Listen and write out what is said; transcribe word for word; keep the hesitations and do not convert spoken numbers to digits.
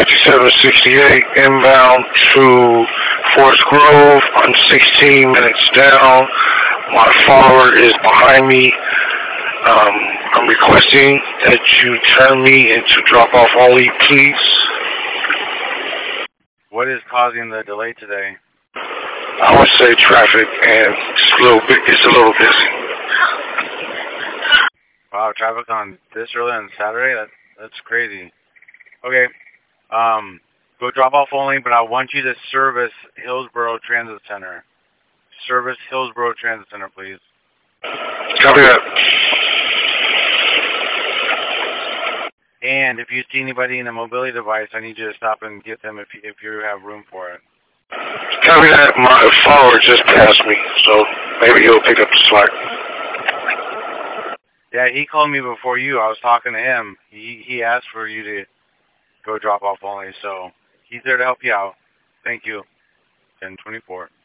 fifty-seven sixty-eight inbound to Forest Grove. I'm sixteen minutes down. My father is behind me. Um, I'm requesting that you turn me into drop-off only, please. What is causing the delay today? I would say traffic, and it's a little bit. It's a little busy. Wow, traffic on this early on Saturday? That, that's crazy. Okay, um, go drop off only, but I want you to service Hillsborough Transit Center. Service Hillsborough Transit Center, please. Copy that. And if you see anybody in a mobility device, I need you to stop and get them if you, if you have room for it. Copy that. My follower just passed me, so maybe he'll pick up the slack. Yeah, he called me before you. I was talking to him. He he asked for you to go drop off only, so he's there to help you out. Thank you. ten twenty-four.